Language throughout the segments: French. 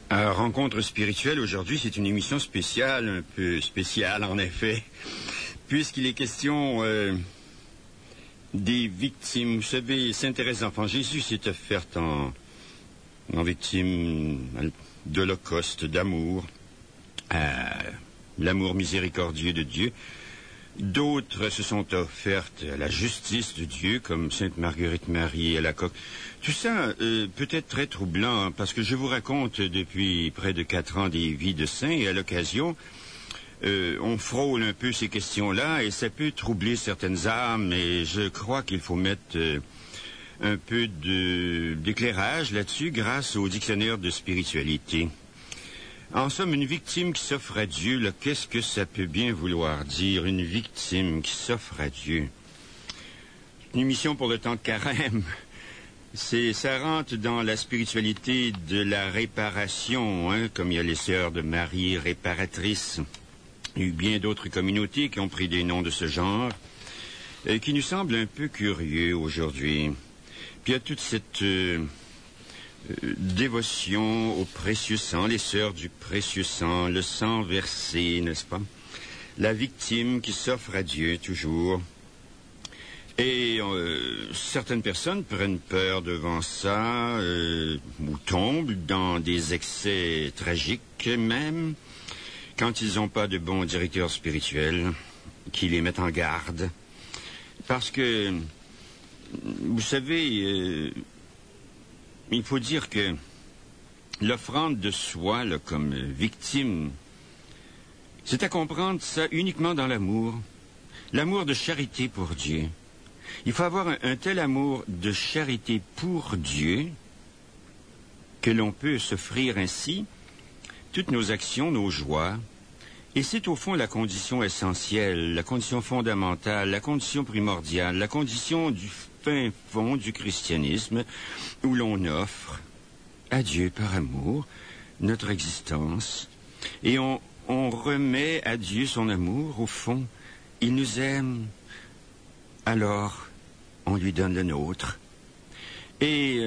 Rencontre spirituelle, aujourd'hui, c'est une émission spéciale, un peu spéciale en effet, puisqu'il est question des victimes. Vous savez, Sainte Thérèse d'Enfant Jésus s'est offerte en victime d'Holocauste, d'amour, l'amour miséricordieux de Dieu. D'autres se sont offertes à la justice de Dieu, comme Sainte Marguerite Marie Alacoque. Tout ça peut être très troublant, hein, parce que je vous raconte depuis près de 4 ans des vies de saints, et à l'occasion, on frôle un peu ces questions-là, et ça peut troubler certaines âmes, et je crois qu'il faut mettre un peu d'éclairage là-dessus grâce au dictionnaire de spiritualité. En somme, une victime qui s'offre à Dieu, là, qu'est-ce que ça peut bien vouloir dire, une victime qui s'offre à Dieu? Une émission pour le temps de carême. Ça rentre dans la spiritualité de la réparation, hein, comme il y a les sœurs de Marie réparatrices. Il y a eu bien d'autres communautés qui ont pris des noms de ce genre, qui nous semblent un peu curieux aujourd'hui. Puis il y a toute cette dévotion au précieux sang, les sœurs du précieux sang, le sang versé, n'est-ce pas? La victime qui s'offre à Dieu toujours. Et certaines personnes prennent peur devant ça, ou tombent dans des excès tragiques même, quand ils n'ont pas de bons directeurs spirituels qui les mettent en garde. Parce que, vous savez, il faut dire que l'offrande de soi, là, comme victime, c'est à comprendre ça uniquement dans l'amour. L'amour de charité pour Dieu. Il faut avoir un tel amour de charité pour Dieu que l'on peut s'offrir ainsi toutes nos actions, nos joies. Et c'est au fond la condition essentielle, la condition fondamentale, la condition primordiale, la condition du fin fond du christianisme où l'on offre à Dieu par amour notre existence et on remet à Dieu son amour. Au fond, il nous aime, alors on lui donne le nôtre. Et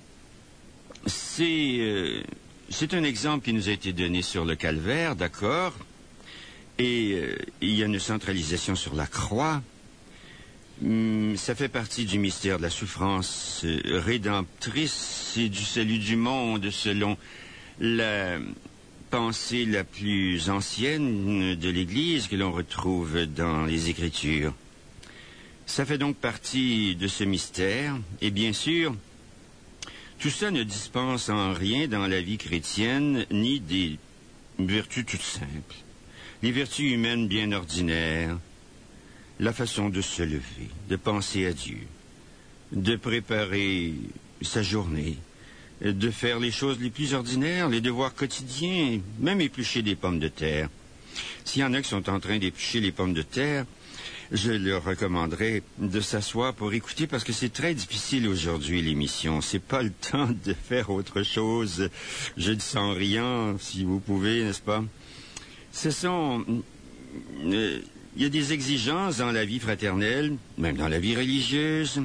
c'est un exemple qui nous a été donné sur le calvaire, d'accord, et il y a une centralisation sur la croix. Ça fait partie du mystère de la souffrance rédemptrice et du salut du monde selon la pensée la plus ancienne de l'Église que l'on retrouve dans les Écritures. Ça fait donc partie de ce mystère, et bien sûr, tout ça ne dispense en rien dans la vie chrétienne ni des vertus toutes simples. Les vertus humaines bien ordinaires, la façon de se lever, de penser à Dieu, de préparer sa journée, de faire les choses les plus ordinaires, les devoirs quotidiens, même éplucher des pommes de terre. S'il y en a qui sont en train d'éplucher les pommes de terre, je leur recommanderais de s'asseoir pour écouter parce que c'est très difficile aujourd'hui l'émission. C'est pas le temps de faire autre chose. Je dis sans rien, si vous pouvez, n'est-ce pas? Ce sont... il y a des exigences dans la vie fraternelle, même dans la vie religieuse.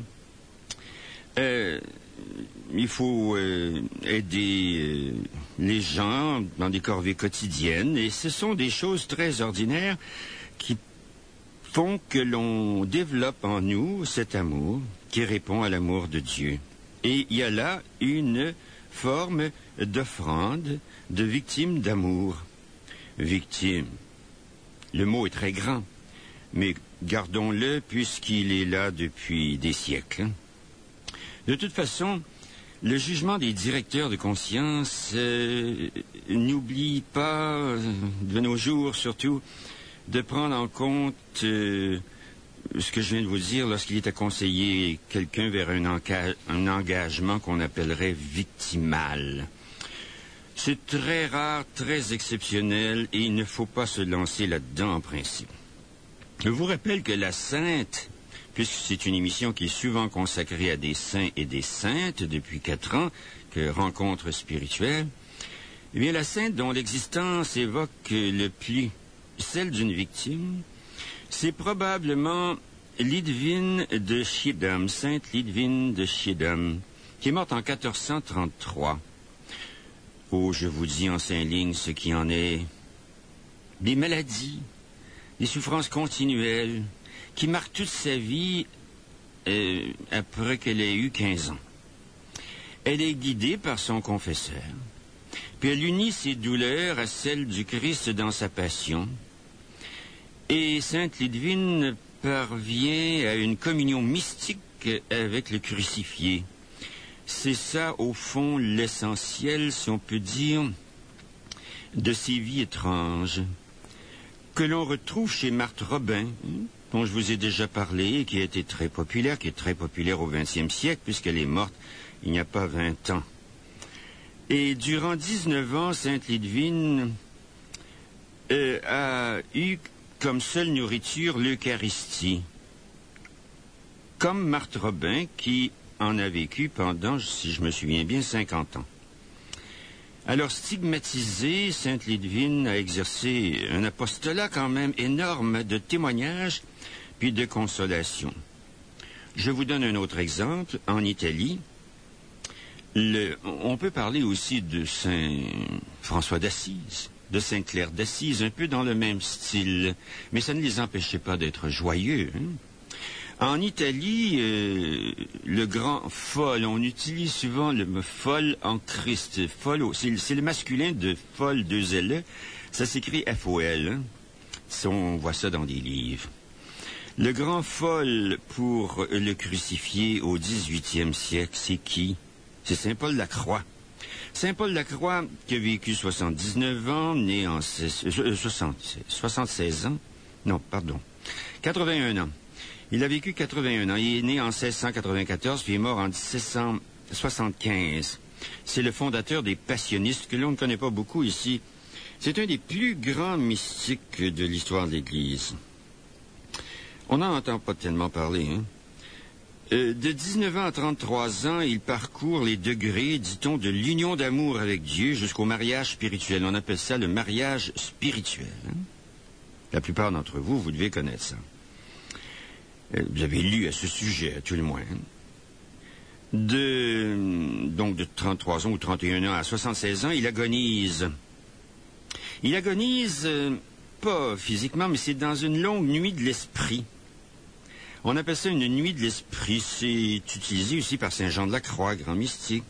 Il faut aider les gens dans des corvées quotidiennes et ce sont des choses très ordinaires qui font que l'on développe en nous cet amour qui répond à l'amour de Dieu. Et il y a là une forme d'offrande, de victime d'amour. Victime. Le mot est très grand, mais gardons-le puisqu'il est là depuis des siècles. De toute façon, le jugement des directeurs de conscience n'oublie pas, de nos jours surtout, de prendre en compte ce que je viens de vous dire lorsqu'il est à conseiller quelqu'un vers un engagement qu'on appellerait victimal. C'est très rare, très exceptionnel et il ne faut pas se lancer là-dedans en principe. Je vous rappelle que la sainte, puisque c'est une émission qui est souvent consacrée à des saints et des saintes depuis 4 ans, que rencontre spirituelle, eh bien la sainte dont l'existence évoque le plus celle d'une victime, c'est probablement Lidwine de Schiedam, sainte Lidwine de Schiedam, qui est morte en 1433. Oh, je vous dis en 5 lignes ce qui en est. Des maladies, des souffrances continuelles, qui marquent toute sa vie après qu'elle ait eu 15 ans. Elle est guidée par son confesseur, puis elle unit ses douleurs à celles du Christ dans sa passion, et sainte Lidvine parvient à une communion mystique avec le crucifié. C'est ça, au fond, l'essentiel, si on peut dire, de ces vies étranges, que l'on retrouve chez Marthe Robin, dont je vous ai déjà parlé, et qui a été très populaire, qui est très populaire au XXe siècle, puisqu'elle est morte il n'y a pas 20 ans. Et durant 19 ans, sainte Lidvine a eu comme seule nourriture l'Eucharistie, comme Marthe Robin, qui en a vécu pendant, si je me souviens bien, 50 ans. Alors, stigmatisée, sainte Lidvine a exercé un apostolat quand même énorme de témoignages puis de consolation. Je vous donne un autre exemple. En Italie, on peut parler aussi de saint François d'Assise, de sainte Claire d'Assise, un peu dans le même style, mais ça ne les empêchait pas d'être joyeux. En Italie, le grand folle, on utilise souvent le mot folle en Christ. Folle, c'est le masculin de folle, 2 L. Ça s'écrit F-O-L. On voit ça dans des livres. Le grand folle pour le crucifié au XVIIIe siècle, c'est qui? C'est saint Paul Lacroix. Saint Paul Lacroix, qui a vécu 79 ans, né en 76 ans. Non, pardon. 81 ans. Il a vécu 81 ans. Il est né en 1694, puis il est mort en 1775. C'est le fondateur des passionnistes, que l'on ne connaît pas beaucoup ici. C'est un des plus grands mystiques de l'histoire de l'Église. On n'en entend pas tellement parler, hein. De 19 ans à 33 ans, il parcourt les degrés, dit-on, de l'union d'amour avec Dieu jusqu'au mariage spirituel. On appelle ça le mariage spirituel. Hein? La plupart d'entre vous, vous devez connaître ça. Vous avez lu à ce sujet, à tout le moins. Donc de 33 ans ou 31 ans à 76 ans, il agonise. Il agonise, pas physiquement, mais c'est dans une longue nuit de l'esprit. On appelle ça une nuit de l'esprit. C'est utilisé aussi par saint Jean de la Croix, grand mystique.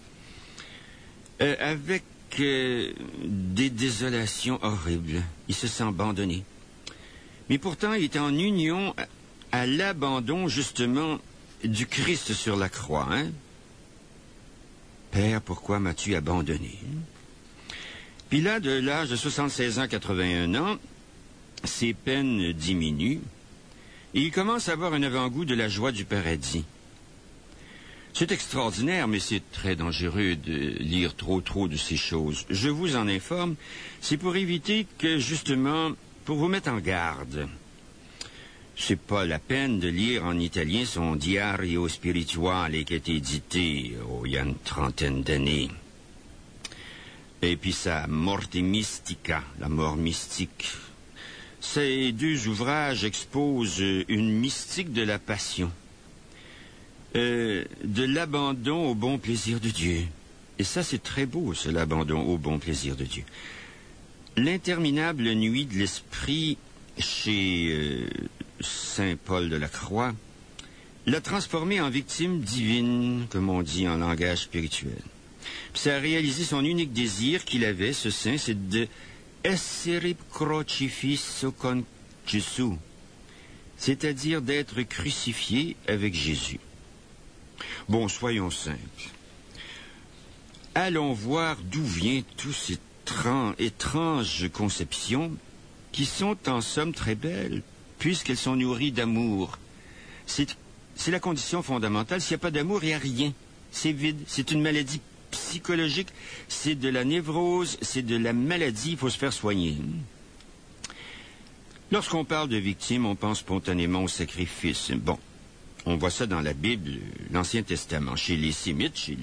Avec des désolations horribles. Il se sent abandonné. Mais pourtant, il est en union à l'abandon, justement, du Christ sur la croix. Hein? Père, pourquoi m'as-tu abandonné? Puis là, de l'âge de 76 ans à 81 ans, ses peines diminuent et il commence à avoir un avant-goût de la joie du paradis. C'est extraordinaire, mais c'est très dangereux de lire trop de ces choses. Je vous en informe, c'est pour éviter que, justement, pour vous mettre en garde. C'est pas la peine de lire en italien son Diario Spirituale qui a été édité il y a une 30aine d'années. Et puis sa Morte Mystica, la mort mystique. Ces 2 ouvrages exposent une mystique de la passion, de l'abandon au bon plaisir de Dieu. Et ça, c'est très beau, c'est l'abandon au bon plaisir de Dieu. L'interminable nuit de l'esprit chez saint Paul de la Croix l'a transformé en victime divine, comme on dit en langage spirituel. Puis ça a réalisé son unique désir qu'il avait, ce saint, c'est de essere crocifisso con Gesù, c'est-à-dire d'être crucifié avec Jésus. Bon, soyons simples. Allons voir d'où viennent tous ces étranges conceptions qui sont en somme très belles, puisqu'elles sont nourries d'amour. C'est la condition fondamentale. S'il n'y a pas d'amour, il n'y a rien. C'est vide. C'est une maladie psychologique. C'est de la névrose. C'est de la maladie. Il faut se faire soigner. Lorsqu'on parle de victimes, on pense spontanément au sacrifice. Bon, on voit ça dans la Bible, l'Ancien Testament, chez les Sémites,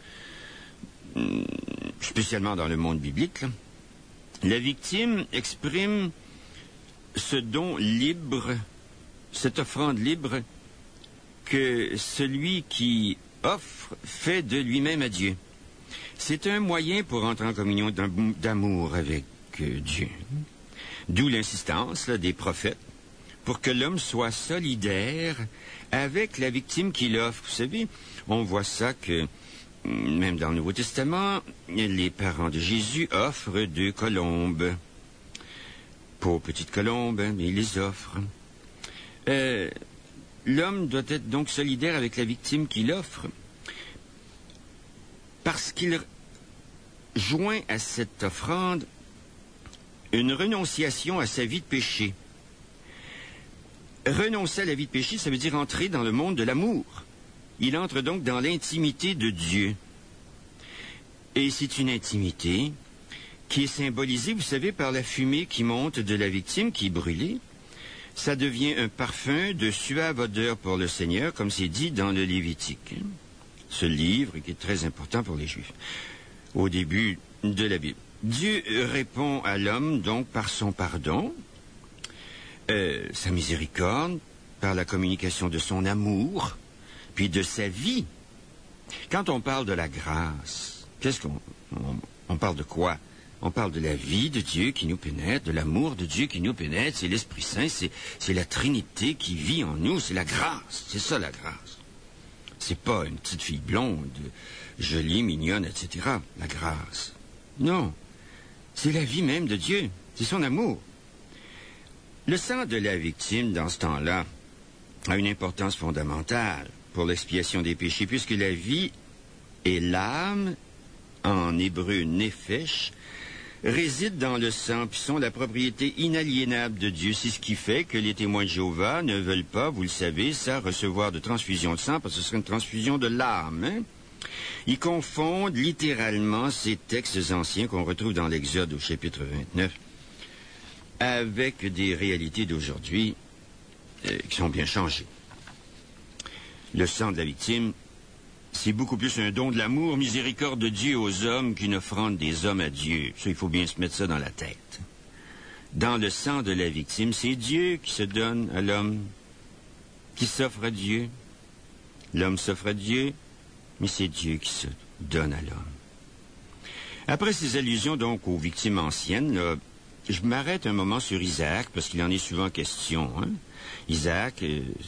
spécialement dans le monde biblique. Là. La victime exprime ce don libre, cette offrande libre que celui qui offre fait de lui-même à Dieu. C'est un moyen pour entrer en communion d'amour avec Dieu. D'où l'insistance des prophètes pour que l'homme soit solidaire avec la victime qu'il offre. Vous savez, on voit ça que, même dans le Nouveau Testament, les parents de Jésus offrent 2 colombes. Pauvres petites colombes, mais ils les offrent. L'homme doit être donc solidaire avec la victime qu'il offre, parce qu'il joint à cette offrande une renonciation à sa vie de péché. Renoncer à la vie de péché, ça veut dire entrer dans le monde de l'amour. Il entre donc dans l'intimité de Dieu. Et c'est une intimité qui est symbolisée, vous savez, par la fumée qui monte de la victime qui est brûlée. Ça devient un parfum de suave odeur pour le Seigneur, comme c'est dit dans le Lévitique. Ce livre qui est très important pour les Juifs, au début de la Bible. Dieu répond à l'homme donc par son pardon, sa miséricorde, par la communication de son amour, puis de sa vie. Quand on parle de la grâce, qu'est-ce qu'on parle de quoi? On parle de la vie de Dieu qui nous pénètre, de l'amour de Dieu qui nous pénètre, c'est l'Esprit Saint, c'est la Trinité qui vit en nous, c'est la grâce, c'est ça la grâce. C'est pas une petite fille blonde, jolie, mignonne, etc. La grâce. Non, c'est la vie même de Dieu, c'est son amour. Le sang de la victime, dans ce temps-là, a une importance fondamentale pour l'expiation des péchés, puisque la vie et l'âme, en hébreu nefesh, résident dans le sang, puis sont la propriété inaliénable de Dieu. C'est ce qui fait que les témoins de Jéhovah ne veulent pas, vous le savez, ça, recevoir de transfusion de sang, parce que ce serait une transfusion de l'âme. Hein? Ils confondent littéralement ces textes anciens qu'on retrouve dans l'Exode au chapitre 29 avec des réalités d'aujourd'hui qui sont bien changées. Le sang de la victime, c'est beaucoup plus un don de l'amour, miséricorde de Dieu aux hommes qu'une offrande des hommes à Dieu. Ça, il faut bien se mettre ça dans la tête. Dans le sang de la victime, c'est Dieu qui se donne à l'homme, qui s'offre à Dieu. L'homme s'offre à Dieu, mais c'est Dieu qui se donne à l'homme. Après ces allusions donc aux victimes anciennes, là, je m'arrête un moment sur Isaac, parce qu'il en est souvent question. Hein? Isaac,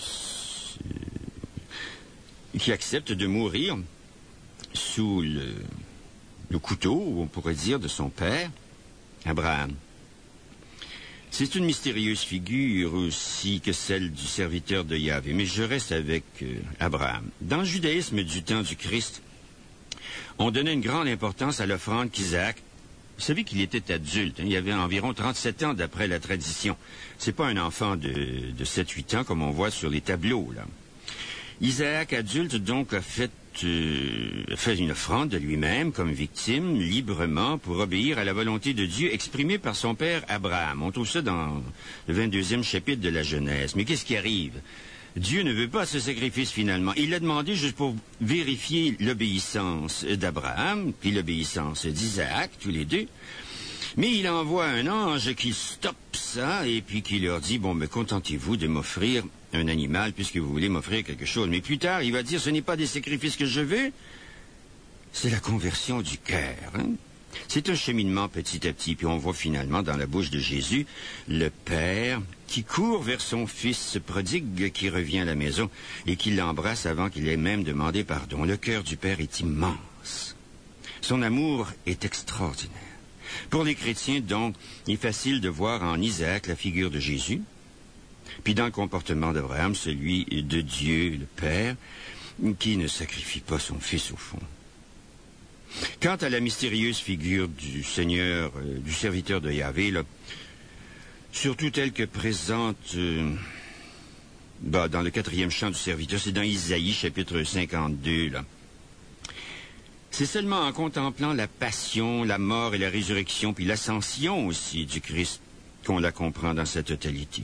qui accepte de mourir sous le couteau, on pourrait dire, de son père, Abraham. C'est une mystérieuse figure aussi que celle du serviteur de Yahvé, mais je reste avec Abraham. Dans le judaïsme du temps du Christ, on donnait une grande importance à l'offrande qu'Isaac. Vous savez qu'il était adulte, hein? Il avait environ 37 ans d'après la tradition. C'est pas un enfant de 7-8 ans comme on voit sur les tableaux, là. Isaac, adulte, donc, a fait une offrande de lui-même comme victime, librement, pour obéir à la volonté de Dieu exprimée par son père Abraham. On trouve ça dans le 22e chapitre de la Genèse. Mais qu'est-ce qui arrive? Dieu ne veut pas ce sacrifice finalement. Il l'a demandé juste pour vérifier l'obéissance d'Abraham, puis l'obéissance d'Isaac, tous les deux. Mais il envoie un ange qui stoppe ça, et puis qui leur dit, bon, mais contentez-vous de m'offrir un animal, puisque vous voulez m'offrir quelque chose. Mais plus tard, il va dire, ce n'est pas des sacrifices que je veux, c'est la conversion du cœur. Hein? C'est un cheminement petit à petit, puis on voit finalement dans la bouche de Jésus le Père qui court vers son fils prodigue qui revient à la maison et qui l'embrasse avant qu'il ait même demandé pardon. Le cœur du Père est immense. Son amour est extraordinaire. Pour les chrétiens, donc, il est facile de voir en Isaac la figure de Jésus, puis dans le comportement d'Abraham, celui de Dieu, le Père, qui ne sacrifie pas son fils au fond. Quant à la mystérieuse figure du Seigneur, du serviteur de Yahvé, là, surtout telle que présente dans le 4e chant du serviteur, c'est dans Isaïe, chapitre 52, là. C'est seulement en contemplant la passion, la mort et la résurrection, puis l'ascension aussi du Christ, qu'on la comprend dans sa totalité.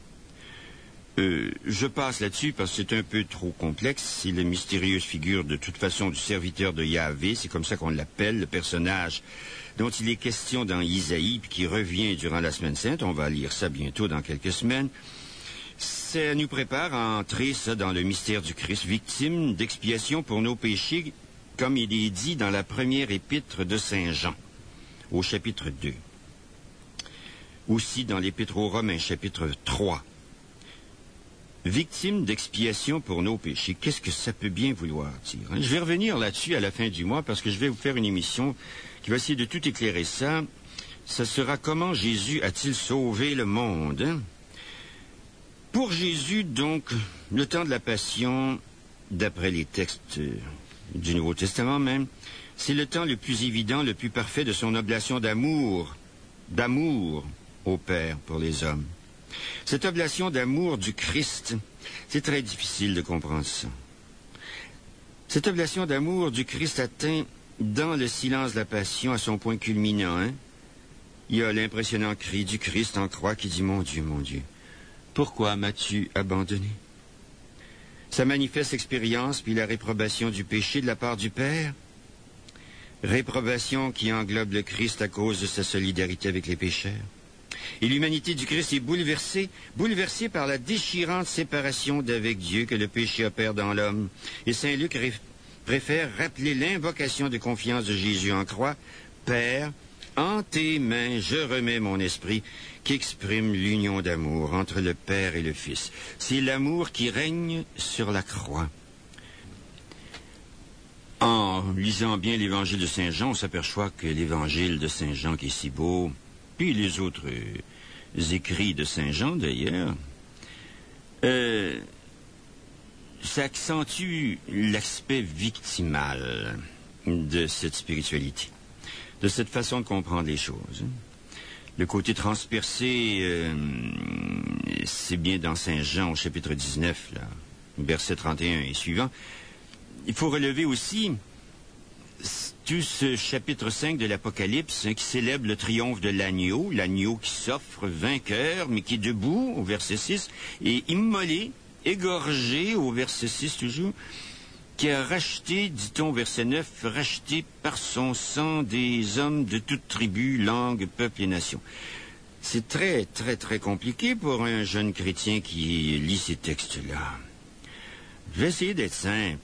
Je passe là-dessus parce que c'est un peu trop complexe. C'est la mystérieuse figure de toute façon du serviteur de Yahvé, c'est comme ça qu'on l'appelle, le personnage dont il est question dans Isaïe, puis qui revient durant la Semaine Sainte. On va lire ça bientôt dans quelques semaines. Ça nous prépare à entrer ça dans le mystère du Christ, victime d'expiation pour nos péchés, comme il est dit dans la première épître de Saint Jean, au chapitre 2. Aussi dans l'épître aux Romains, chapitre 3. Victime d'expiation pour nos péchés. Qu'est-ce que ça peut bien vouloir dire, hein? Je vais revenir là-dessus à la fin du mois parce que je vais vous faire une émission qui va essayer de tout éclairer ça. Ça sera comment Jésus a-t-il sauvé le monde, hein? Pour Jésus, donc, le temps de la Passion, d'après les textes du Nouveau Testament même, c'est le temps le plus évident, le plus parfait de son oblation d'amour au Père pour les hommes. Cette oblation d'amour du Christ, c'est très difficile de comprendre ça. Cette oblation d'amour du Christ atteint dans le silence de la Passion à son point culminant, hein? Il y a l'impressionnant cri du Christ en croix qui dit « Mon Dieu, pourquoi m'as-tu abandonné ?» Sa manifeste expérience, puis la réprobation du péché de la part du Père, réprobation qui englobe le Christ à cause de sa solidarité avec les pécheurs. Et l'humanité du Christ est bouleversée par la déchirante séparation d'avec Dieu que le péché opère dans l'homme. Et Saint Luc préfère rappeler l'invocation de confiance de Jésus en croix, « Père, en tes mains je remets mon esprit », qui exprime l'union d'amour entre le Père et le Fils. C'est l'amour qui règne sur la croix. En lisant bien l'évangile de Saint Jean, on s'aperçoit que l'évangile de Saint Jean qui est si beau, puis les autres écrits de Saint Jean d'ailleurs, ça accentue l'aspect victimal de cette spiritualité, de cette façon de comprendre les choses. Le côté transpercé, c'est bien dans Saint Jean au chapitre 19, là, verset 31 et suivant. Il faut relever aussi tout ce chapitre 5 de l'Apocalypse, hein, qui célèbre le triomphe de l'agneau qui s'offre vainqueur, mais qui est debout, au verset 6, et immolé, égorgé, au verset 6 toujours, qui a racheté, dit-on, verset 9, racheté par son sang des hommes de toute tribu, langue, peuple et nation. C'est très, très, très compliqué pour un jeune chrétien qui lit ces textes-là. Je vais essayer d'être simple.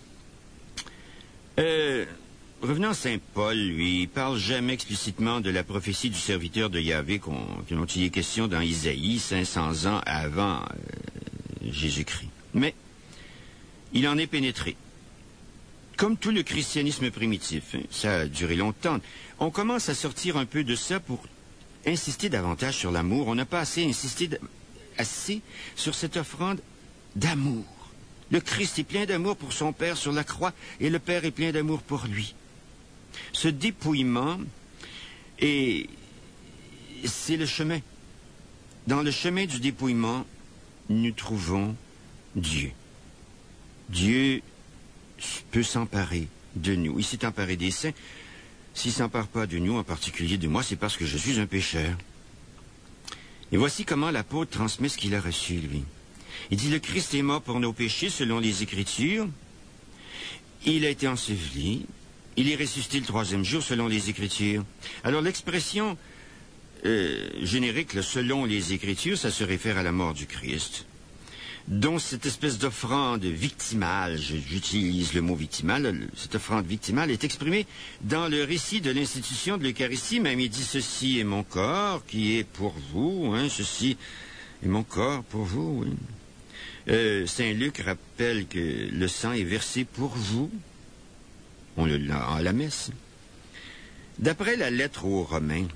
Revenons à Saint Paul, lui, il parle jamais explicitement de la prophétie du serviteur de Yahvé dont il est question dans Isaïe, 500 ans avant Jésus-Christ. Mais il en est pénétré. Comme tout le christianisme primitif, hein, ça a duré longtemps. On commence à sortir un peu de ça pour insister davantage sur l'amour. On n'a pas assez insisté sur cette offrande d'amour. Le Christ est plein d'amour pour son Père sur la croix et le Père est plein d'amour pour lui. Ce dépouillement, c'est le chemin. Dans le chemin du dépouillement, nous trouvons Dieu. Dieu peut s'emparer de nous. Il s'est emparé des saints. S'il ne s'empare pas de nous, en particulier de moi, c'est parce que je suis un pécheur. Et voici comment l'apôtre transmet ce qu'il a reçu, lui. Il dit, le Christ est mort pour nos péchés, selon les Écritures. Il a été enseveli. Il est ressuscité le 3e jour, selon les Écritures. Alors, l'expression générique, là, selon les Écritures, ça se réfère à la mort du Christ, dont cette espèce d'offrande victimale, j'utilise le mot victimale, cette offrande victimale est exprimée dans le récit de l'institution de l'Eucharistie. Même il dit, ceci est mon corps qui est pour vous, hein, ceci est mon corps pour vous, oui. Saint Luc rappelle que le sang est versé pour vous. On l'a à la messe. D'après la lettre aux Romains,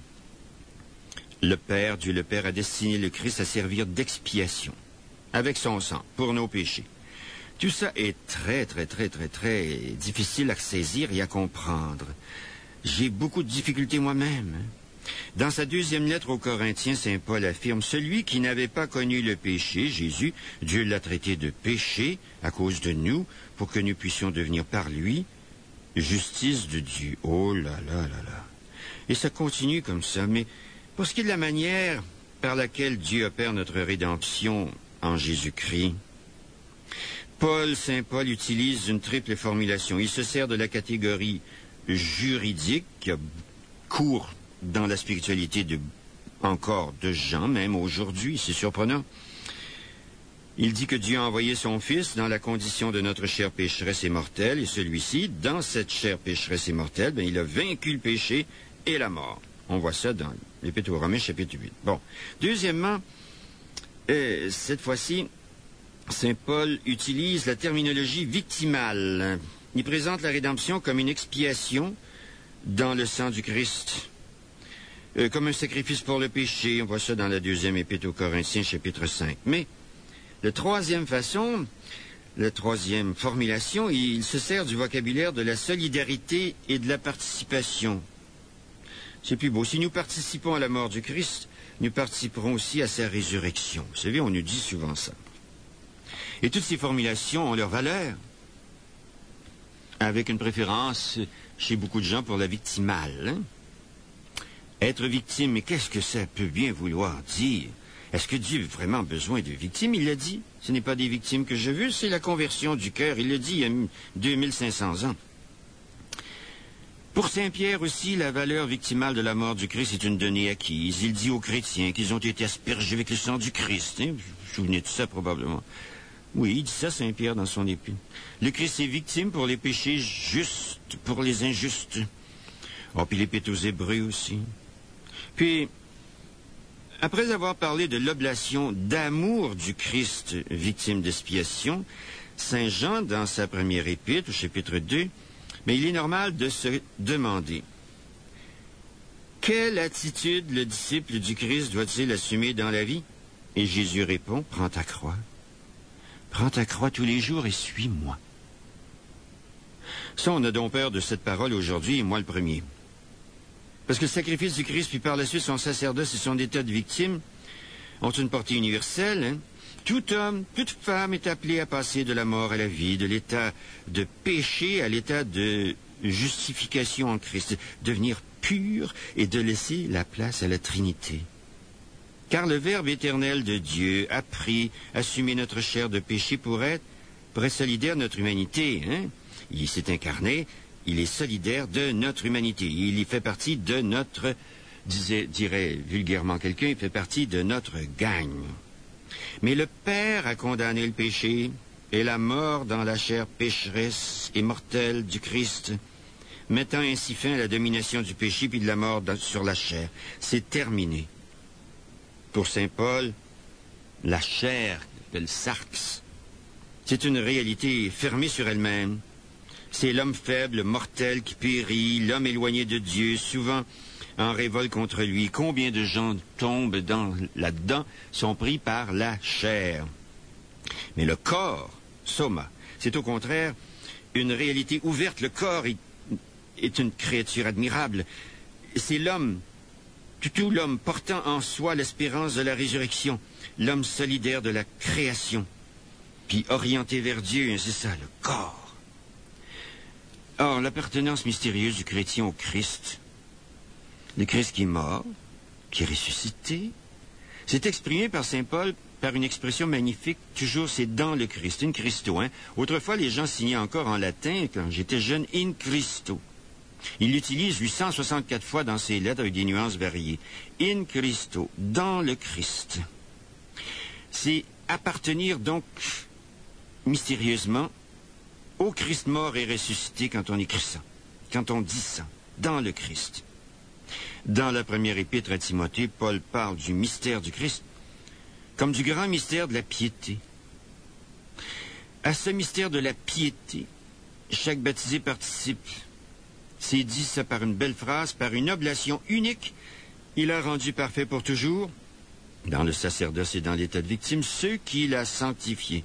Dieu le Père a destiné le Christ à servir d'expiation avec son sang pour nos péchés. Tout ça est très, très, très, très, très difficile à saisir et à comprendre. J'ai beaucoup de difficultés moi-même, hein. Dans sa 2e lettre aux Corinthiens, saint Paul affirme, « Celui qui n'avait pas connu le péché, Jésus, Dieu l'a traité de péché à cause de nous, pour que nous puissions devenir par lui justice de Dieu. » Oh là là là là. Et ça continue comme ça, mais pour ce qui est de la manière par laquelle Dieu opère notre rédemption en Jésus-Christ, saint Paul utilise une triple formulation. Il se sert de la catégorie juridique, qui a cours dans la spiritualité de Jean, même aujourd'hui, c'est surprenant. Il dit que Dieu a envoyé son Fils dans la condition de notre chair pécheresse et mortelle, et celui-ci, dans cette chair pécheresse et mortelle, il a vaincu le péché et la mort. On voit ça dans l'Épître aux Romains, chapitre 8. Bon. Deuxièmement, cette fois-ci, saint Paul utilise la terminologie victimale. Il présente la rédemption comme une expiation dans le sang du Christ, comme un sacrifice pour le péché. On voit ça dans la deuxième Épître aux Corinthiens, chapitre 5. Mais la troisième formulation, il se sert du vocabulaire de la solidarité et de la participation. C'est plus beau. Si nous participons à la mort du Christ, nous participerons aussi à sa résurrection. Vous savez, on nous dit souvent ça. Et toutes ces formulations ont leur valeur, avec une préférence chez beaucoup de gens pour la victimale. Hein? Être victime, mais qu'est-ce que ça peut bien vouloir dire? Est-ce que Dieu a vraiment besoin de victimes? Il l'a dit. Ce n'est pas des victimes que je veux, c'est la conversion du cœur. Il l'a dit il y a 2500 ans. Pour saint Pierre aussi, la valeur victimale de la mort du Christ est une donnée acquise. Il dit aux chrétiens qu'ils ont été aspergés avec le sang du Christ. Hein? Vous vous souvenez de ça probablement. Oui, il dit ça, saint Pierre, dans son épître. Le Christ est victime pour les péchés justes, pour les injustes. Oh, puis l'Épître aux Hébreux aussi. Puis, après avoir parlé de l'oblation d'amour du Christ, victime d'expiation, saint Jean, dans sa première épître, au chapitre 2, mais il est normal de se demander quelle attitude le disciple du Christ doit-il assumer dans la vie? Et Jésus répond, prends ta croix. Prends ta croix tous les jours et suis-moi. Ça, on a donc peur de cette parole aujourd'hui, et moi le premier. Parce que le sacrifice du Christ, puis par la suite son sacerdoce et son état de victime, ont une portée universelle. Hein? Tout homme, toute femme est appelé à passer de la mort à la vie, de l'état de péché à l'état de justification en Christ, devenir pur et de laisser la place à la Trinité. Car le Verbe éternel de Dieu a pris, assumé notre chair de péché pour être solidaire de notre humanité. Hein? Il s'est incarné, il est solidaire de notre humanité. Il y fait partie de notre, dirait vulgairement quelqu'un, il fait partie de notre gang. Mais le Père a condamné le péché et la mort dans la chair pécheresse et mortelle du Christ, mettant ainsi fin à la domination du péché puis de la mort sur la chair. C'est terminé. Pour saint Paul, la chair, qu'il appelle sarx, c'est une réalité fermée sur elle-même. C'est l'homme faible, mortel qui périt, l'homme éloigné de Dieu, souvent en révolte contre lui. Combien de gens tombent là-dedans, sont pris par la chair. Mais le corps, soma, c'est au contraire une réalité ouverte. Le corps est une créature admirable. C'est l'homme, tout l'homme portant en soi l'espérance de la résurrection, l'homme solidaire de la création, puis orienté vers Dieu, c'est ça, le corps. Or, l'appartenance mystérieuse du chrétien au Christ, le Christ qui est mort, qui est ressuscité, c'est exprimé par saint Paul par une expression magnifique, toujours c'est dans le Christ, in Christo. Hein? Autrefois, les gens signaient encore en latin, quand j'étais jeune, in Christo. Il l'utilise 864 fois dans ses lettres avec des nuances variées. In Christo, dans le Christ. C'est appartenir donc mystérieusement au Christ mort et ressuscité quand on écrit ça, quand on dit ça, dans le Christ. Dans la première épître à Timothée, Paul parle du mystère du Christ comme du grand mystère de la piété. À ce mystère de la piété, chaque baptisé participe. C'est dit ça par une belle phrase, par une oblation unique. Il a rendu parfait pour toujours, dans le sacerdoce et dans l'état de victime, ceux qu'il a sanctifiés.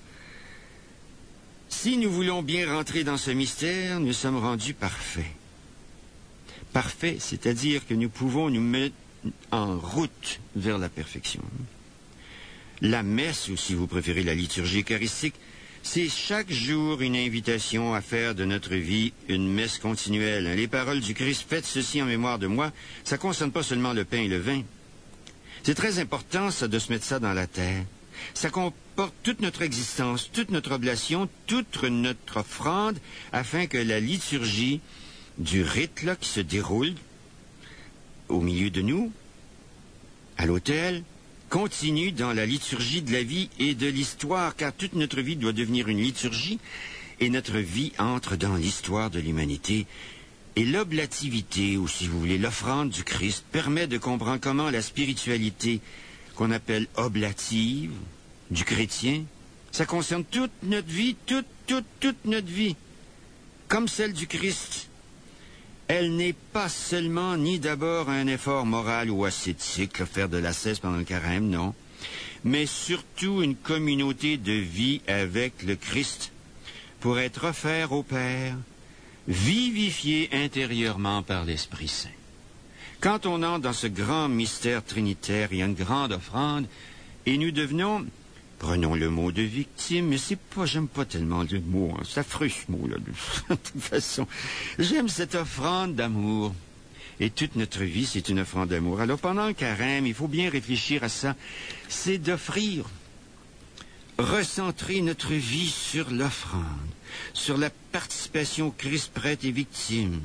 Si nous voulons bien rentrer dans ce mystère, nous sommes rendus parfaits. Parfaits, c'est-à-dire que nous pouvons nous mettre en route vers la perfection. La messe, ou si vous préférez la liturgie eucharistique, c'est chaque jour une invitation à faire de notre vie une messe continuelle. Les paroles du Christ, faites ceci en mémoire de moi, ça ne concerne pas seulement le pain et le vin. C'est très important, ça, de se mettre ça dans la terre. Ça comporte toute notre existence, toute notre oblation, toute notre offrande, afin que la liturgie du rite là, qui se déroule au milieu de nous, à l'autel, continue dans la liturgie de la vie et de l'histoire, car toute notre vie doit devenir une liturgie, et notre vie entre dans l'histoire de l'humanité. Et l'oblativité, ou si vous voulez, l'offrande du Christ, permet de comprendre comment la spiritualité qu'on appelle oblative du chrétien, ça concerne toute notre vie, toute notre vie, comme celle du Christ. Elle n'est pas seulement ni d'abord un effort moral ou ascétique, faire de l'ascèse pendant le carême, non, mais surtout une communauté de vie avec le Christ pour être offert au Père, vivifié intérieurement par l'Esprit Saint. Quand on entre dans ce grand mystère trinitaire, il y a une grande offrande, et nous devenons, prenons le mot de victime, mais j'aime pas tellement le mot, hein, c'est affreux ce mot-là, de toute façon. J'aime cette offrande d'amour. Et toute notre vie, c'est une offrande d'amour. Alors pendant le carême, il faut bien réfléchir à ça. C'est d'offrir, recentrer notre vie sur l'offrande, sur la participation au Christ prêtre et victime,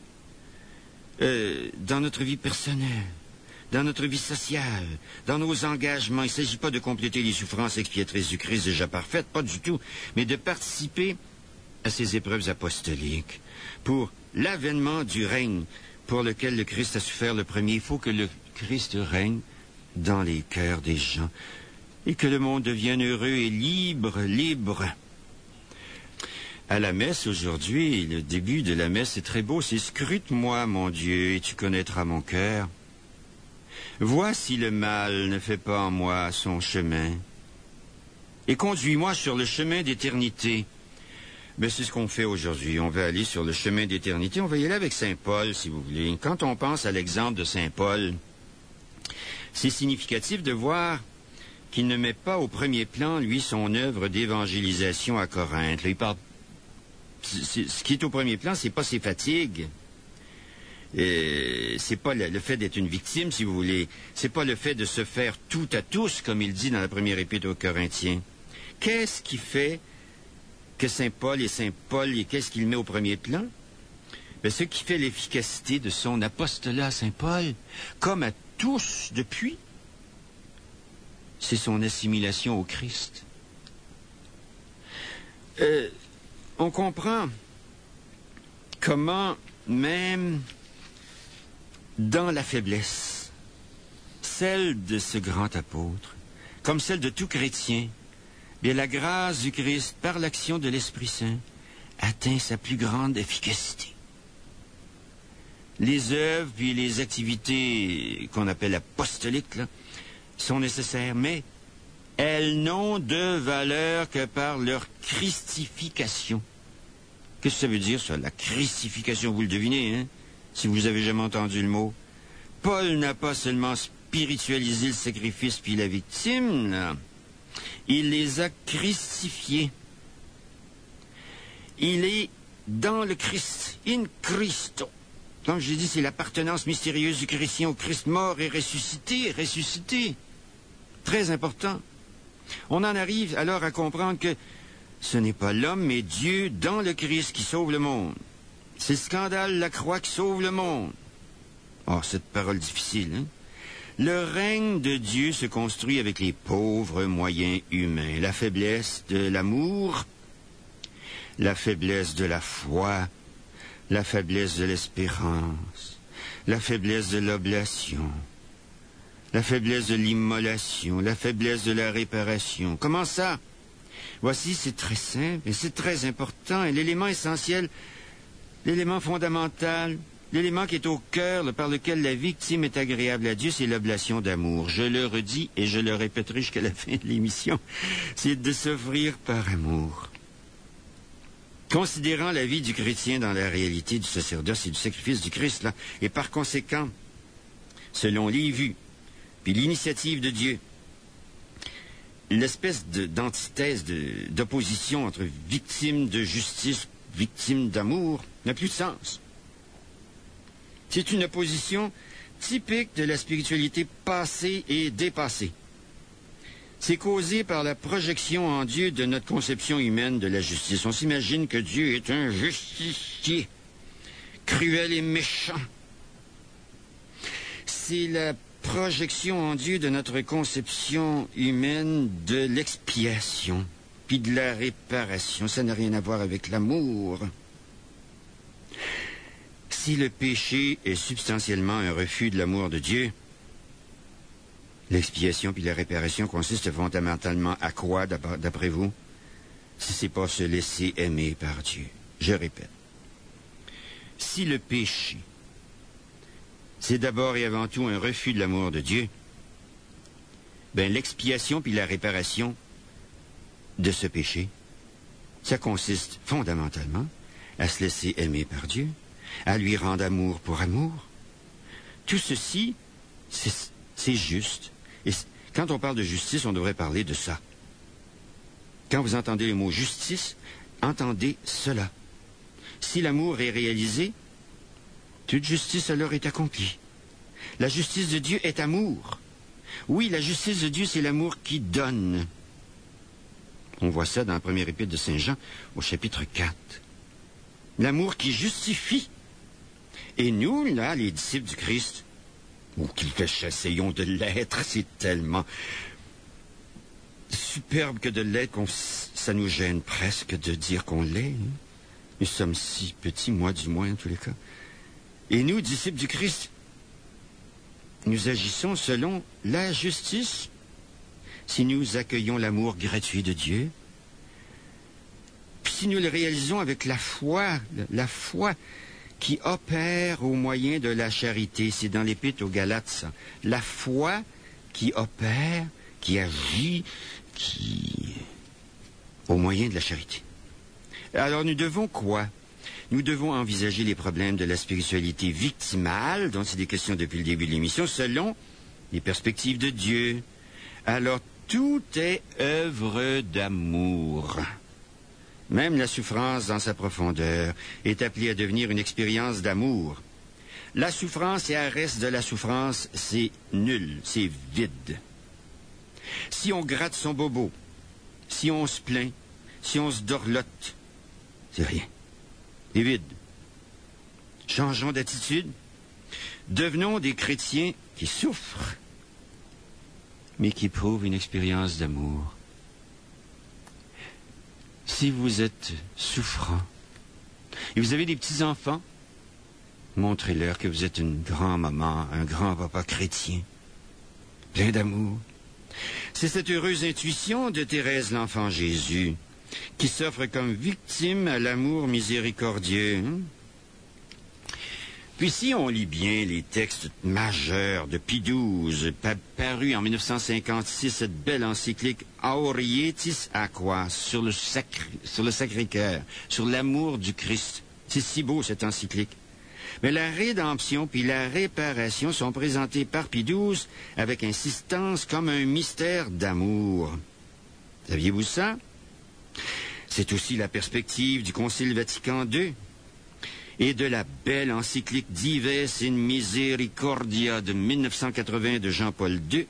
dans notre vie personnelle, dans notre vie sociale, dans nos engagements. Il ne s'agit pas de compléter les souffrances expiatrices du Christ déjà parfaites, pas du tout, mais de participer à ces épreuves apostoliques pour l'avènement du règne pour lequel le Christ a souffert le premier. Il faut que le Christ règne dans les cœurs des gens et que le monde devienne heureux et libre. À la messe aujourd'hui, le début de la messe est très beau, c'est « Scrute-moi, mon Dieu, et tu connaîtras mon cœur. Vois si le mal ne fait pas en moi son chemin. Et conduis-moi sur le chemin d'éternité. » Mais c'est ce qu'on fait aujourd'hui. On va aller sur le chemin d'éternité. On va y aller avec Saint Paul, si vous voulez. Quand on pense à l'exemple de Saint Paul, c'est significatif de voir qu'il ne met pas au premier plan, lui, son œuvre d'évangélisation à Corinthe. Là, il parle. Ce qui est au premier plan, c'est pas ses fatigues. C'est pas le fait d'être une victime, si vous voulez. C'est pas le fait de se faire tout à tous, comme il dit dans la première épître aux Corinthiens. Qu'est-ce qui fait que Saint Paul, et qu'est-ce qu'il met au premier plan? Ben, ce qui fait l'efficacité de son apostolat à Saint Paul, comme à tous depuis, c'est son assimilation au Christ. On comprend comment, même dans la faiblesse, celle de ce grand apôtre, comme celle de tout chrétien, bien, la grâce du Christ, par l'action de l'Esprit Saint, atteint sa plus grande efficacité. Les œuvres puis les activités qu'on appelle apostoliques là, sont nécessaires, mais elles n'ont de valeur que par leur christification. Qu'est-ce que ça veut dire, ça, la christification? Vous le devinez, hein, si vous avez jamais entendu le mot. Paul n'a pas seulement spiritualisé le sacrifice puis la victime, là. Il les a christifiés. Il est dans le Christ, in Christo. Comme j'ai dit, c'est l'appartenance mystérieuse du chrétien au Christ mort et ressuscité. Très important. On en arrive alors à comprendre que ce n'est pas l'homme, mais Dieu dans le Christ qui sauve le monde. C'est le scandale, la croix qui sauve le monde. Oh, cette parole difficile, hein? Le règne de Dieu se construit avec les pauvres moyens humains, la faiblesse de l'amour, la faiblesse de la foi, la faiblesse de l'espérance, la faiblesse de l'oblation, la faiblesse de l'immolation, la faiblesse de la réparation. Comment ça? Voici, c'est très simple et c'est très important. Et l'élément essentiel, l'élément fondamental, l'élément qui est au cœur par lequel la victime est agréable à Dieu, c'est l'oblation d'amour. Je le redis et je le répéterai jusqu'à la fin de l'émission. C'est de s'offrir par amour. Considérant la vie du chrétien dans la réalité du sacerdoce et du sacrifice du Christ, là, et par conséquent, selon les vues, puis l'initiative de Dieu, l'espèce d'antithèse, d'opposition entre victime de justice, victime d'amour, n'a plus de sens. C'est une opposition typique de la spiritualité passée et dépassée. C'est causé par la projection en Dieu de notre conception humaine de la justice. On s'imagine que Dieu est un justicier, cruel et méchant. C'est la projection en Dieu de notre conception humaine de l'expiation, puis de la réparation. Ça n'a rien à voir avec l'amour. Si le péché est substantiellement un refus de l'amour de Dieu, l'expiation puis la réparation consistent fondamentalement à quoi, d'après vous, si c'est pas se laisser aimer par Dieu? Je répète. Si le péché, c'est d'abord et avant tout un refus de l'amour de Dieu, ben l'expiation puis la réparation de ce péché, ça consiste fondamentalement à se laisser aimer par Dieu, à lui rendre amour pour amour. Tout ceci, c'est juste. Et quand on parle de justice, on devrait parler de ça. Quand vous entendez le mot justice, entendez cela. Si l'amour est réalisé, toute justice alors est accomplie. La justice de Dieu est amour. Oui, la justice de Dieu, c'est l'amour qui donne. On voit ça dans la première épître de Saint Jean, au chapitre 4. L'amour qui justifie. Et nous, là, les disciples du Christ, ou qu'ils essayons de l'être, c'est tellement superbe que de l'être, ça nous gêne presque de dire qu'on l'est. Hein? Nous sommes si petits, moi du moins, en tous les cas. Et nous, disciples du Christ, nous agissons selon la justice. Si nous accueillons l'amour gratuit de Dieu, puis si nous le réalisons avec la foi qui opère au moyen de la charité, c'est dans l'Épître aux Galates, ça. La foi qui opère, qui agit, au moyen de la charité. Alors nous devons quoi? Nous devons envisager les problèmes de la spiritualité victimale, dont c'est des questions depuis le début de l'émission, selon les perspectives de Dieu. Alors tout est œuvre d'amour. Même la souffrance dans sa profondeur est appelée à devenir une expérience d'amour. La souffrance et un reste de la souffrance, c'est nul, c'est vide. Si on gratte son bobo, si on se plaint, si on se dorlote, c'est rien. C'est vide. Changeons d'attitude. Devenons des chrétiens qui souffrent, mais qui prouvent une expérience d'amour. Si vous êtes souffrant et vous avez des petits-enfants, montrez-leur que vous êtes une grand-maman, un grand-papa chrétien, plein d'amour. C'est cette heureuse intuition de Thérèse l'Enfant Jésus qui s'offre comme victime à l'amour miséricordieux. Puis si on lit bien les textes majeurs de Pie XII, paru en 1956, cette belle encyclique Aurietis Aqua, sur le Sacré-Cœur, sur l'amour du Christ. C'est si beau, cette encyclique. Mais la rédemption puis la réparation sont présentées par Pie XII avec insistance comme un mystère d'amour. Saviez-vous ça? C'est aussi la perspective du Concile Vatican II et de la belle encyclique Dives in Misericordia de 1980 de Jean-Paul II.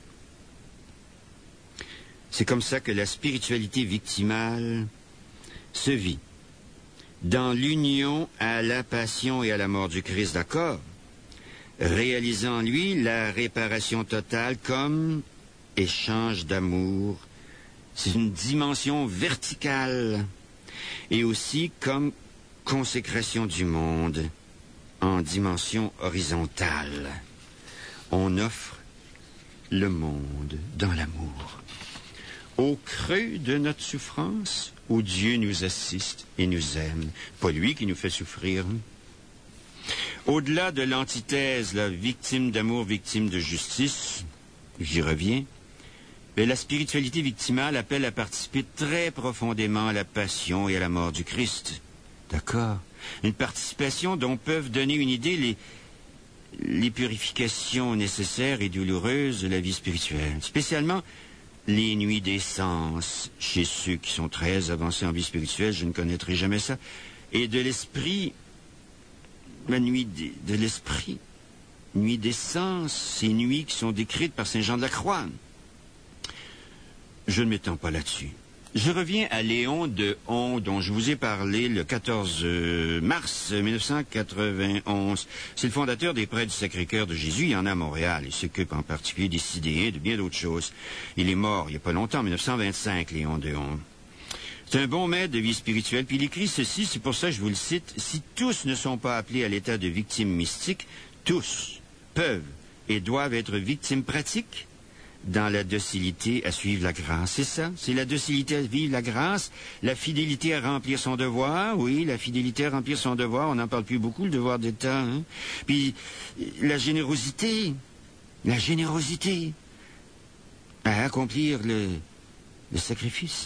C'est comme ça que la spiritualité victimale se vit. Dans l'union à la passion et à la mort du Christ, d'accord, réalisant en lui la réparation totale comme échange d'amour. C'est une dimension verticale et aussi comme consécration du monde en dimension horizontale. On offre le monde dans l'amour. Au creux de notre souffrance, où Dieu nous assiste et nous aime, pas lui qui nous fait souffrir. Au-delà de l'antithèse, la victime d'amour, victime de justice, j'y reviens, mais la spiritualité victimale appelle à participer très profondément à la passion et à la mort du Christ. D'accord? Une participation dont peuvent donner une idée les purifications nécessaires et douloureuses de la vie spirituelle, spécialement les nuits des sens, chez ceux qui sont très avancés en vie spirituelle, je ne connaîtrai jamais ça, et de l'esprit, la nuit de l'esprit, nuit des sens, ces nuits qui sont décrites par Saint Jean de la Croix. Je ne m'étends pas là-dessus. Je reviens à Léon de On, dont je vous ai parlé le 14 mars 1991. C'est le fondateur des Prêtres du Sacré-Cœur de Jésus. Il y en a à Montréal. Il s'occupe en particulier des Sidéens et de bien d'autres choses. Il est mort il n'y a pas longtemps, en 1925, Léon de On. C'est un bon maître de vie spirituelle. Puis il écrit ceci, c'est pour ça que je vous le cite. Si tous ne sont pas appelés à l'état de victimes mystiques, tous peuvent et doivent être victimes pratiques dans la docilité à suivre la grâce. C'est ça, c'est la docilité à vivre la grâce, la fidélité à remplir son devoir, oui, la fidélité à remplir son devoir, on n'en parle plus beaucoup, le devoir d'État, hein. Puis la générosité à accomplir le sacrifice.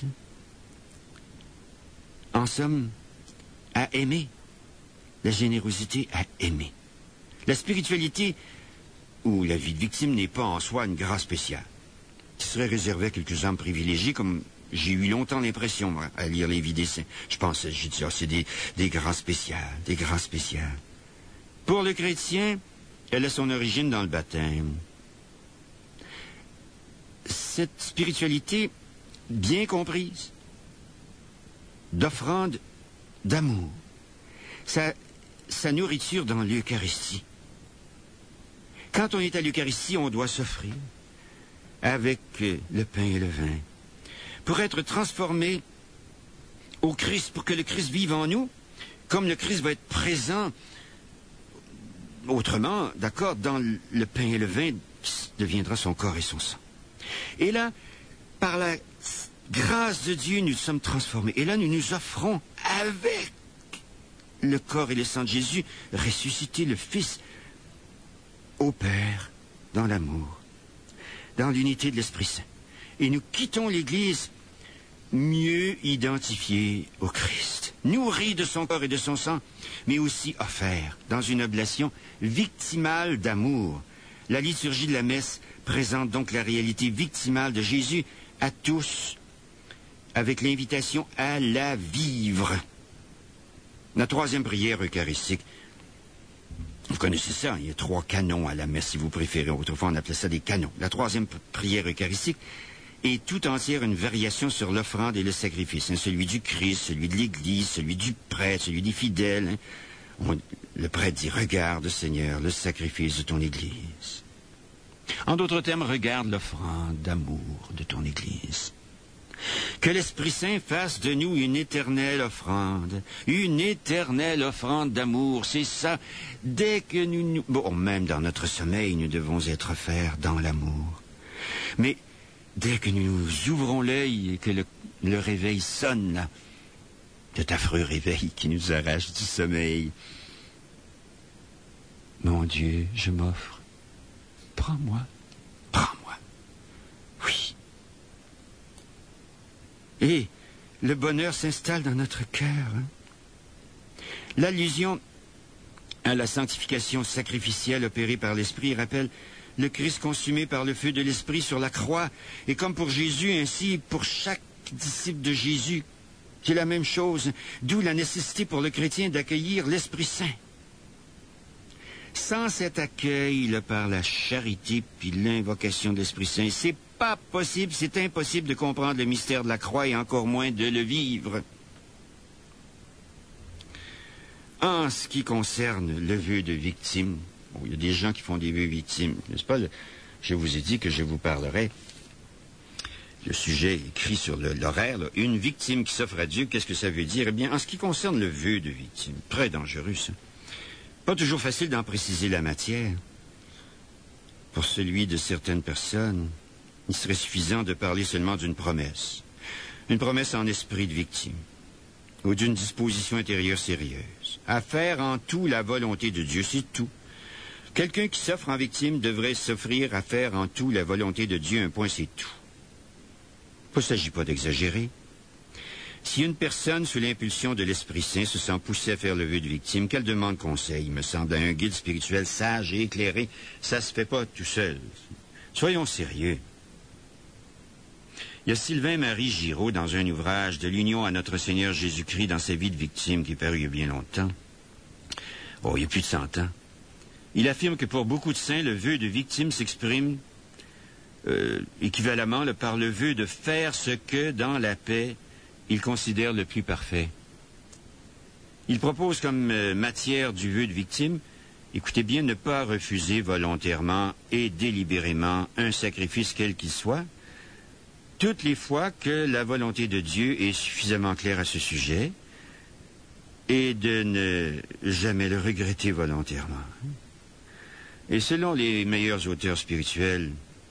En somme, à aimer, la générosité à aimer. La spiritualité où la vie de victime n'est pas en soi une grâce spéciale, qui serait réservée à quelques âmes privilégiées, comme j'ai eu longtemps l'impression, moi, à lire les vies des saints. Je pensais, j'ai dit, c'est des grâces spéciales, des grâces spéciales. Pour le chrétien, elle a son origine dans le baptême. Cette spiritualité bien comprise, d'offrande d'amour, sa nourriture dans l'Eucharistie. Quand on est à l'Eucharistie, on doit s'offrir avec le pain et le vin pour être transformé au Christ, pour que le Christ vive en nous, comme le Christ va être présent autrement, d'accord, dans le pain et le vin, qui deviendra son corps et son sang. Et là, par la grâce de Dieu, nous sommes transformés. Et là, nous nous offrons avec le corps et le sang de Jésus, ressuscité le Fils, au Père, dans l'amour, dans l'unité de l'Esprit Saint. Et nous quittons l'Église mieux identifiée au Christ, nourrie de son corps et de son sang, mais aussi offert dans une oblation victimale d'amour. La liturgie de la messe présente donc la réalité victimale de Jésus à tous, avec l'invitation à la vivre. La troisième prière eucharistique, vous connaissez ça, il y a 3 canons à la messe, si vous préférez. Autrefois, on appelait ça des canons. La troisième prière eucharistique est tout entière une variation sur l'offrande et le sacrifice. Hein, celui du Christ, celui de l'Église, celui du prêtre, celui des fidèles. Hein. Le prêtre dit, regarde, Seigneur, le sacrifice de ton Église. En d'autres termes, regarde l'offrande d'amour de ton Église. Que l'Esprit Saint fasse de nous une éternelle offrande d'amour, c'est ça. Dès que nous... Bon, même dans notre sommeil, nous devons être offerts dans l'amour. Mais dès que nous ouvrons l'œil et que le réveil sonne, là, cet affreux réveil qui nous arrache du sommeil, mon Dieu, je m'offre. Prends-moi. Oui. Et le bonheur s'installe dans notre cœur. Hein? L'allusion à la sanctification sacrificielle opérée par l'Esprit rappelle le Christ consumé par le feu de l'Esprit sur la croix. Et comme pour Jésus, ainsi pour chaque disciple de Jésus, c'est la même chose. D'où la nécessité pour le chrétien d'accueillir l'Esprit Saint. Sans cet accueil là, par la charité puis l'invocation de l'Esprit Saint, c'est pas possible, c'est impossible de comprendre le mystère de la croix et encore moins de le vivre. En ce qui concerne le vœu de victime, bon, il y a des gens qui font des vœux victimes, n'est-ce pas? Je vous ai dit que je vous parlerai. Le sujet écrit sur l'horaire, là, une victime qui s'offre à Dieu, qu'est-ce que ça veut dire? Eh bien, en ce qui concerne le vœu de victime, très dangereux, ça. Pas toujours facile d'en préciser la matière. Pour celui de certaines personnes, il serait suffisant de parler seulement d'une promesse. Une promesse en esprit de victime, ou d'une disposition intérieure sérieuse. À faire en tout la volonté de Dieu, c'est tout. Quelqu'un qui s'offre en victime devrait s'offrir à faire en tout la volonté de Dieu, un point, c'est tout. Il ne s'agit pas d'exagérer. Si une personne, sous l'impulsion de l'Esprit Saint, se sent poussée à faire le vœu de victime, qu'elle demande conseil, il me semble, à un guide spirituel sage et éclairé. Ça se fait pas tout seul. Soyons sérieux. Il y a Sylvain-Marie Giraud, dans un ouvrage de l'Union à notre Seigneur Jésus-Christ dans sa vie de victime, qui est paru il y a bien longtemps. Oh, il y a plus de 100 ans. Il affirme que pour beaucoup de saints, le vœu de victime s'exprime équivalemment par le vœu de faire ce que, dans la paix, il considère le plus parfait. Il propose comme matière du vœu de victime, écoutez bien, ne pas refuser volontairement et délibérément un sacrifice quel qu'il soit, toutes les fois que la volonté de Dieu est suffisamment claire à ce sujet, et de ne jamais le regretter volontairement. Et selon les meilleurs auteurs spirituels,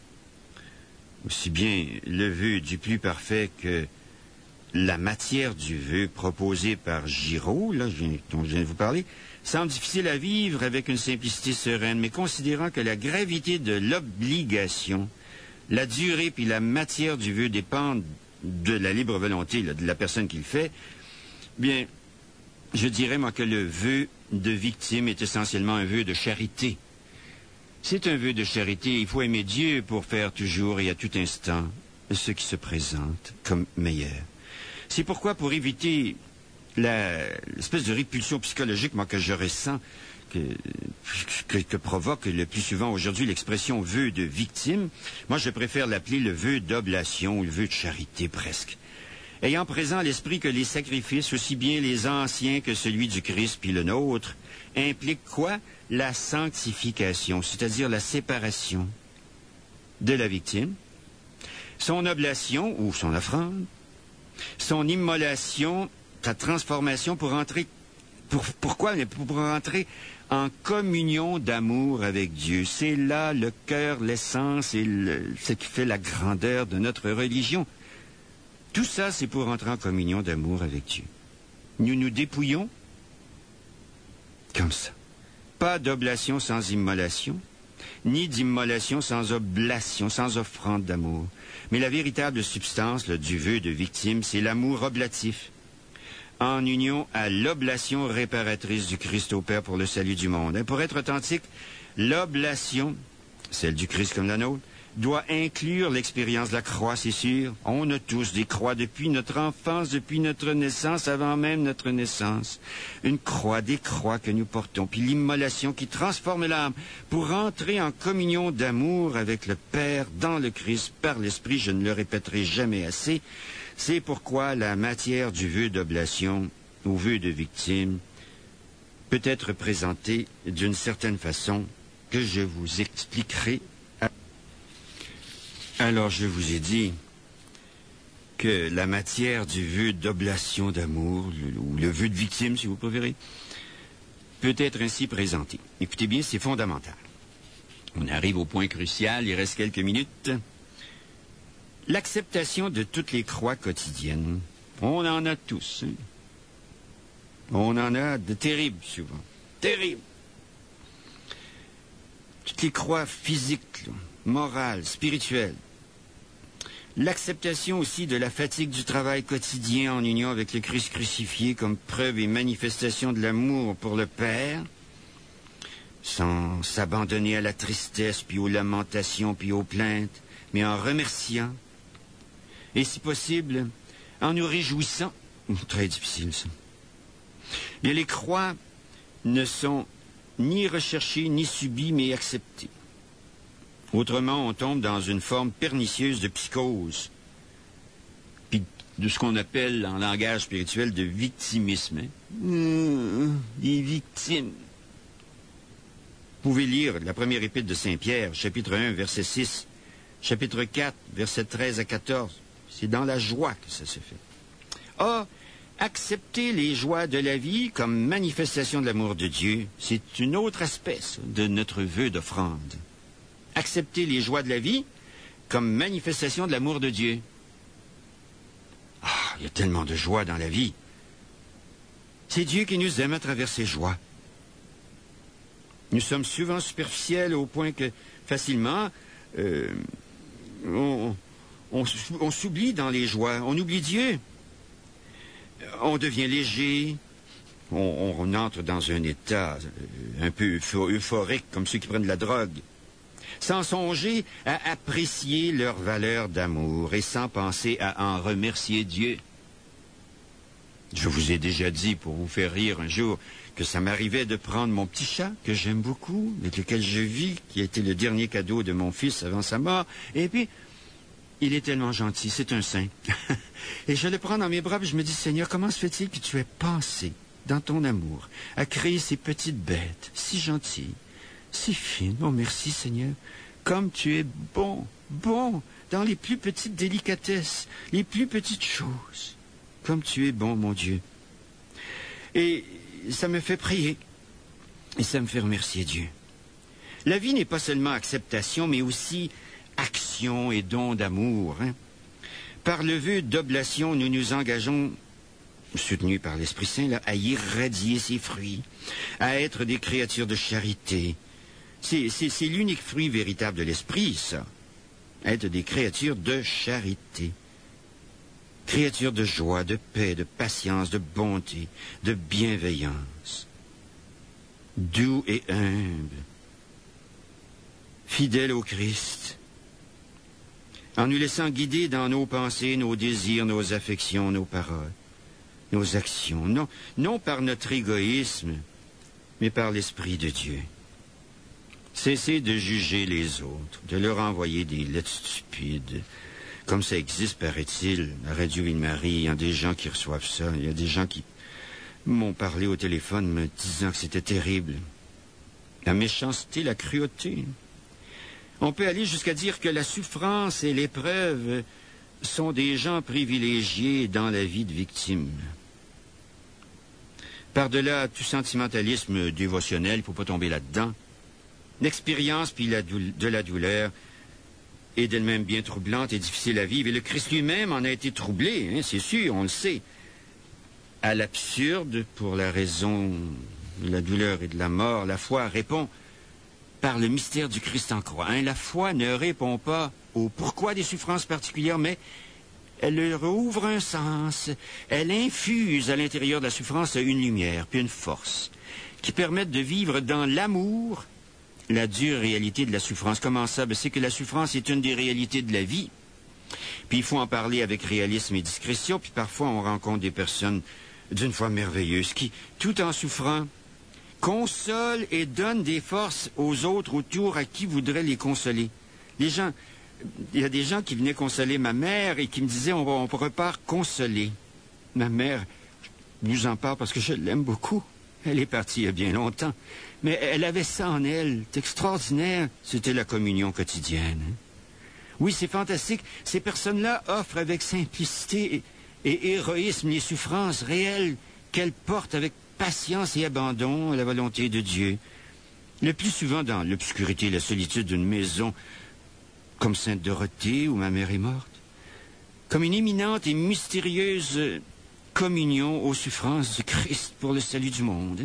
aussi bien le vœu du plus parfait que la matière du vœu proposée par Giraud, dont je viens de vous parler, semble difficile à vivre avec une simplicité sereine, mais considérant que la gravité de l'obligation, la durée puis la matière du vœu dépendent de la libre volonté de la personne qui le fait, bien, je dirais, moi, que le vœu de victime est essentiellement un vœu de charité. C'est un vœu de charité. Il faut aimer Dieu pour faire toujours et à tout instant ce qui se présente comme meilleur. C'est pourquoi, pour éviter l'espèce de répulsion psychologique, moi, que je ressens, que provoque le plus souvent aujourd'hui l'expression vœu de victime, moi, je préfère l'appeler le vœu d'oblation ou le vœu de charité, presque. Ayant présent à l'esprit que les sacrifices, aussi bien les anciens que celui du Christ puis le nôtre, impliquent quoi? La sanctification, c'est-à-dire la séparation de la victime, son oblation ou son offrande, son immolation, sa transformation pour entrer... Pourquoi? Pour entrer en communion d'amour avec Dieu. C'est là le cœur, l'essence et ce qui fait la grandeur de notre religion. Tout ça, c'est pour entrer en communion d'amour avec Dieu. Nous nous dépouillons comme ça. Pas d'oblation sans immolation, ni d'immolation sans oblation, sans offrande d'amour. Mais la véritable substance du vœu de victime, c'est l'amour oblatif, en union à l'oblation réparatrice du Christ au Père pour le salut du monde. Et pour être authentique, l'oblation, celle du Christ comme la nôtre, doit inclure l'expérience de la croix, c'est sûr. On a tous des croix depuis notre enfance, depuis notre naissance, avant même notre naissance. Une croix, des croix que nous portons, puis l'immolation qui transforme l'âme pour entrer en communion d'amour avec le Père dans le Christ par l'Esprit. Je ne le répéterai jamais assez. C'est pourquoi la matière du vœu d'oblation ou vœu de victime peut être présentée d'une certaine façon que je vous expliquerai. Alors, je vous ai dit que la matière du vœu d'oblation d'amour, ou le vœu de victime, si vous préférez, peut être ainsi présentée. Écoutez bien, c'est fondamental. On arrive au point crucial, il reste quelques minutes. L'acceptation de toutes les croix quotidiennes. On en a tous. Hein? On en a de terribles, souvent. Terribles. Toutes les croix physiques, morales, spirituelles. L'acceptation aussi de la fatigue du travail quotidien en union avec le Christ crucifié comme preuve et manifestation de l'amour pour le Père, sans s'abandonner à la tristesse, puis aux lamentations, puis aux plaintes, mais en remerciant, et si possible, en nous réjouissant. Très difficile, ça. Mais les croix ne sont ni recherchées, ni subies, mais acceptées. Autrement, on tombe dans une forme pernicieuse de psychose, puis de ce qu'on appelle en langage spirituel de victimisme. Les victimes. Vous pouvez lire la première épître de Saint-Pierre, chapitre 1, verset 6, chapitre 4, verset 13 à 14. C'est dans la joie que ça se fait. Ah, accepter les joies de la vie comme manifestation de l'amour de Dieu, c'est une autre espèce de notre vœu d'offrande. Accepter les joies de la vie comme manifestation de l'amour de Dieu. Ah, il y a tellement de joie dans la vie. C'est Dieu qui nous aime à travers ses joies. Nous sommes souvent superficiels au point que, facilement, on s'oublie dans les joies. On oublie Dieu. On devient léger. On entre dans un état un peu euphorique, comme ceux qui prennent de la drogue. Sans songer à apprécier leur valeur d'amour et sans penser à en remercier Dieu. Je vous ai déjà dit, pour vous faire rire un jour, que ça m'arrivait de prendre mon petit chat, que j'aime beaucoup, avec lequel je vis, qui a été le dernier cadeau de mon fils avant sa mort, et puis, il est tellement gentil, c'est un saint. Et je le prends dans mes bras, et je me dis, Seigneur, comment se fait-il que tu aies pensé, dans ton amour, à créer ces petites bêtes, si gentilles, si fines? Oh, merci, Seigneur. Comme tu es bon, bon, dans les plus petites délicatesses, les plus petites choses. Comme tu es bon, mon Dieu. Et ça me fait prier. Et ça me fait remercier Dieu. La vie n'est pas seulement acceptation, mais aussi action et don d'amour. Hein? Par le vœu d'oblation, nous nous engageons, soutenus par l'Esprit Saint, là, à irradier ses fruits, à être des créatures de charité. C'est l'unique fruit véritable de l'Esprit, ça. Être des créatures de charité. Créatures de joie, de paix, de patience, de bonté, de bienveillance. Doux et humble. Fidèles au Christ. En nous laissant guider dans nos pensées, nos désirs, nos affections, nos paroles, nos actions. Non par notre égoïsme, mais par l'Esprit de Dieu. Cessez de juger les autres, de leur envoyer des lettres stupides. Comme ça existe, paraît-il, à Radio Ville-Marie, il y a des gens qui reçoivent ça. Il y a des gens qui m'ont parlé au téléphone me disant que c'était terrible. La méchanceté, la cruauté. On peut aller jusqu'à dire que la souffrance et l'épreuve sont des gens privilégiés dans la vie de victime. Par-delà tout sentimentalisme dévotionnel, il ne faut pas tomber là-dedans. L'expérience puis de la douleur est d'elle-même bien troublante et difficile à vivre. Et le Christ lui-même en a été troublé, hein, c'est sûr, on le sait. À l'absurde, pour la raison de la douleur et de la mort, la foi répond par le mystère du Christ en croix. Hein. La foi ne répond pas au pourquoi des souffrances particulières, mais elle leur ouvre un sens. Elle infuse à l'intérieur de la souffrance une lumière, puis une force, qui permettent de vivre dans l'amour la dure réalité de la souffrance. Comment ça? C'est que la souffrance est une des réalités de la vie. Puis il faut en parler avec réalisme et discrétion, puis parfois on rencontre des personnes d'une foi merveilleuse qui, tout en souffrant, consolent et donnent des forces aux autres autour à qui voudraient les consoler. Il y a des gens qui venaient consoler ma mère et qui me disaient on repart consoler. Ma mère, je vous en parle parce que je l'aime beaucoup. Elle est partie il y a bien longtemps. Mais elle avait ça en elle. C'est extraordinaire. C'était la communion quotidienne. Hein? Oui, c'est fantastique. Ces personnes-là offrent avec simplicité et héroïsme les souffrances réelles qu'elles portent avec patience et abandon à la volonté de Dieu. Le plus souvent dans l'obscurité et la solitude d'une maison, comme Sainte Dorothée où ma mère est morte. Comme une éminente et mystérieuse communion aux souffrances du Christ pour le salut du monde.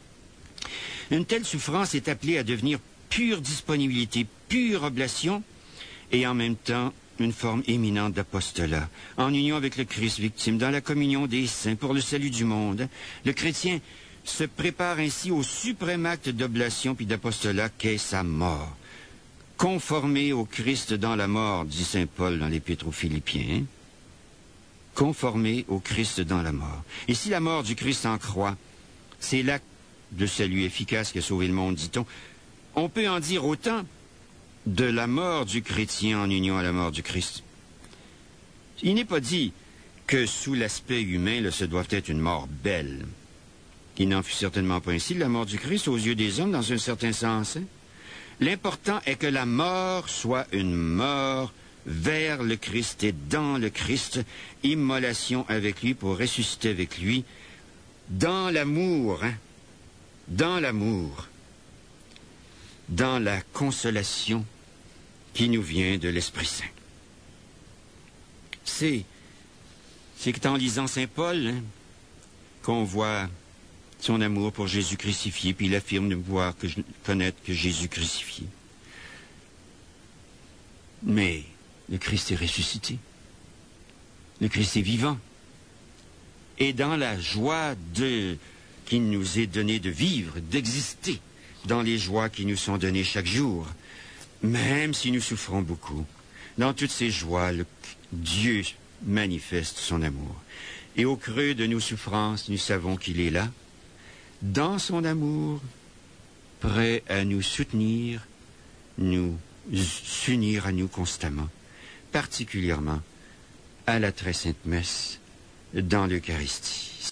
Une telle souffrance est appelée à devenir pure disponibilité, pure oblation, et en même temps une forme éminente d'apostolat, en union avec le Christ victime, dans la communion des saints pour le salut du monde. Le chrétien se prépare ainsi au suprême acte d'oblation puis d'apostolat qu'est sa mort. Conformé au Christ dans la mort, dit saint Paul dans l'Épître aux Philippiens. Conformé au Christ dans la mort. Et si la mort du Christ en croix, c'est l'acte de salut efficace qui a sauvé le monde, dit-on, on peut en dire autant de la mort du chrétien en union à la mort du Christ. Il n'est pas dit que sous l'aspect humain, ce doit être une mort belle. Il n'en fut certainement pas ainsi de la mort du Christ aux yeux des hommes, dans un certain sens. Hein? L'important est que la mort soit une mort vers le Christ et dans le Christ, immolation avec lui pour ressusciter avec lui, dans l'amour, hein? Dans l'amour, dans la consolation qui nous vient de l'Esprit Saint. C'est en lisant saint Paul hein, qu'on voit son amour pour Jésus crucifié, puis il affirme de pouvoir connaître que Jésus crucifié. Mais le Christ est ressuscité. Le Christ est vivant. Et dans la joie qui nous est donnée de vivre, d'exister, dans les joies qui nous sont données chaque jour, même si nous souffrons beaucoup, dans toutes ces joies, Dieu manifeste son amour. Et au creux de nos souffrances, nous savons qu'il est là, dans son amour, prêt à nous soutenir, nous s'unir à nous constamment, particulièrement à la très sainte messe dans l'Eucharistie.